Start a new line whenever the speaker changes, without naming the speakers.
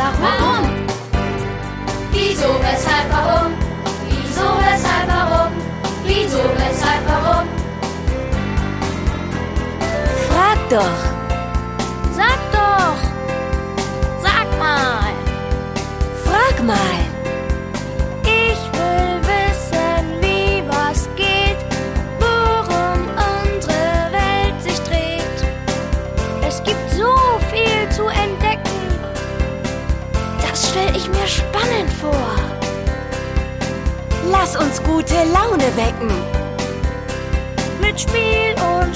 Warum?
Wieso, weshalb, warum? Wieso, weshalb, warum? Wieso, weshalb, warum?
Frag doch.
Sag doch. Sag mal.
Frag mal.
Ich will wissen, wie was geht, worum unsere Welt sich dreht. Es gibt so viel zu entdecken. Das stell ich mir spannend vor.
Lass uns gute Laune wecken.
Mit Spiel und